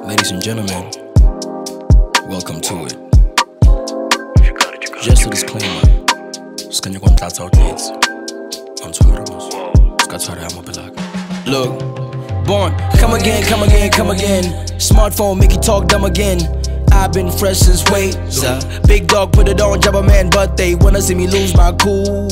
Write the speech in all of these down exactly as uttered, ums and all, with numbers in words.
Ladies and gentlemen, welcome to it. Just a disclaimer. Ska nyo kontatsa outdates. I'm Twaramos. Ska tara amo belag. Look, born, come again, come again, come again. Smartphone make you talk dumb again. I've been fresh since wait. Big dog put it on, Jabba man, but they wanna see me lose my cool.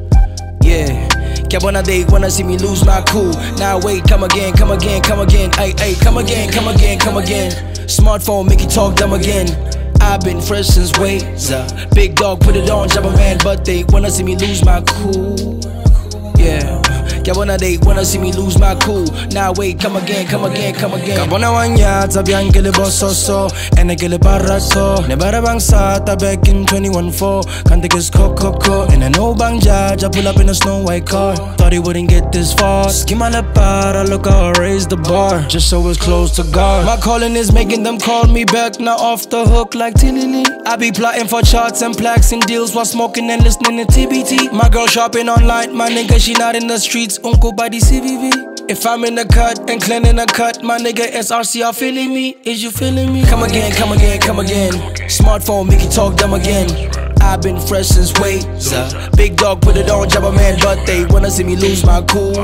Yeah. When they wanna see me lose my cool. Now wait, come again, come again, come again. Ay, ay, come again, come again, come again. Smartphone make you talk dumb again. I've been fresh since wait. Big dog put it on, Jabba man, but they wanna see me lose my cool. Yeah. When they wanna see me lose my cool. Now wait, come again, come again, come again. Kabona wanya tabiang kele bososo, ene kele barato. Nebara bangsa back in twenty-one four. Kante kis kokoko, and I know bang judge. I pull up in a snow white car. Thought he wouldn't get this far. Skima la para, look how I raised the bar, just so it's close to God. My calling is making them call me back, now off the hook like Tilly. I be plotting for charts and plaques and deals while smoking and listening to T B T. My girl shopping online, my nigga she not in the streets. Uncle by the C V V. If I'm in the cut and cleaning the cut, my nigga S R C, are feeling me? Is you feeling me? Come again, come again, come again. Smartphone make you talk dumb again. I've been fresh since wait. Big dog put it on, Jabba man, but they wanna see me lose my cool.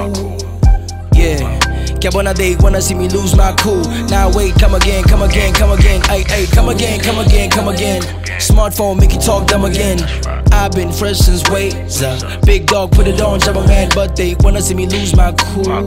Yeah. When they wanna see me lose my cool. Now wait, come again, come again, come again. Ay, ay, come again, come again, come again. Smartphone make you talk dumb again. I've been fresh since wait. Big dog put it on, Jabba man, but they wanna see me lose my cool.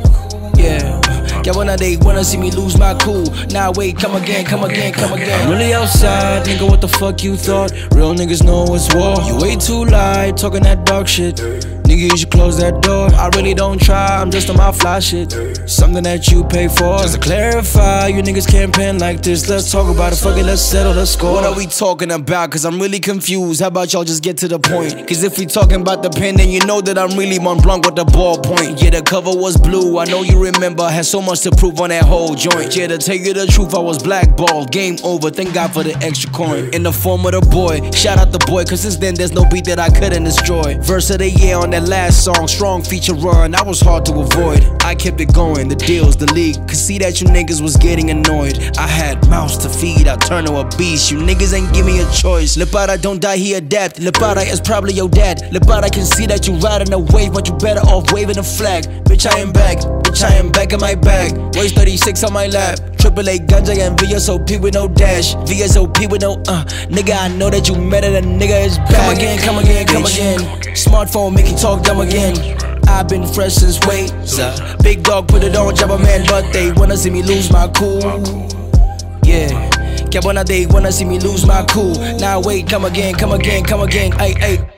Yeah. When they wanna see me lose my cool. Now wait, come again, come again, come again. I'm really outside, nigga, what the fuck you thought? Real niggas know it's war. You way too light, talking that dog shit. Nigga, you should close that door. I really don't try, I'm just on my fly shit. Something that you pay for. Just to clarify, you niggas can't pen like this. Let's talk about it, fuck it, let's settle the score. What are we talking about? Cause I'm really confused. How about y'all just get to the point? Cause if we talking about the pen, then you know that I'm really Mont Blanc with the ballpoint. Yeah, the cover was blue, I know you remember. I had so much to prove on that whole joint. Yeah, to tell you the truth, I was blackballed. Game over, thank God for the extra coin. In the form of the boy, shout out the boy, cause since then there's no beat that I couldn't destroy. Verse of the year on that last song, strong feature run, that was hard to avoid. I kept it going, the deals, the league, could see that you niggas was getting annoyed. I had mouths to feed, I turned to a beast. You niggas ain't give me a choice. Lepara don't die, he adapt. Lepara is probably your dad. Lepara can see that you riding a wave, but you better off waving a flag. Bitch, I am back, bitch, I am back in my bag. Waist thirty-six on my lap. Triple A ganja and V S O P with no dash. V S O P with no uh. Nigga, I know that you mad at a nigga is back. Come again, come again, come again. Smartphone make you talk dumb again. I've been fresh since wait. Big dog put it on, Jabba man, but they wanna see me lose my cool. Yeah. When they wanna see me lose my cool. Now wait, come again, come again, come again. Ay, ay.